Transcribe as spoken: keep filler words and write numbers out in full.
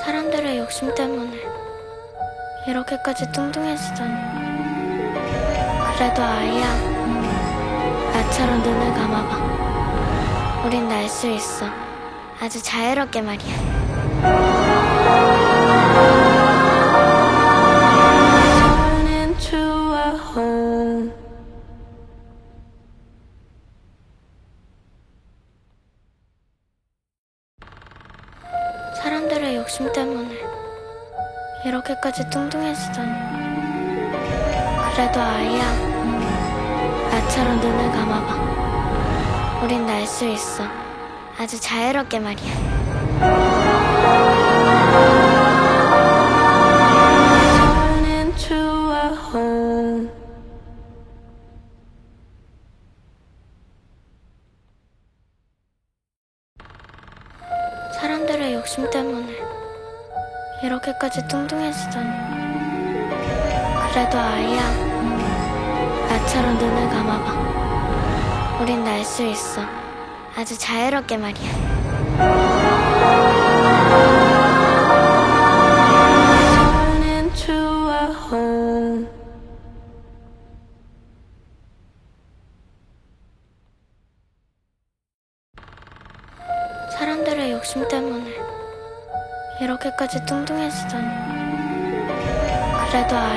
사람들의 욕심 때문에 이렇게까지 뚱뚱해지다니. 그래도 아이야, 나처럼 눈을 감아봐. 우린 날 수 있어. 아주 자유롭게 말이야. 사람들의 욕심 때문에 이렇게까지 뚱뚱해지다니. 그래도 아이야, 나처럼 눈을 감아봐. 우린 날 수 있어. 아주 자유롭게 말이야. 사람들의 욕심 때문에 이렇게까지 뚱뚱해지다니. 그래도 아이야, 나처럼 눈을 감아봐. 우린 날 수 있어. 아주 자유롭게 말이야. 사람들의 욕심 때문에 이렇게까지 뚱뚱해지다니. 그래도 아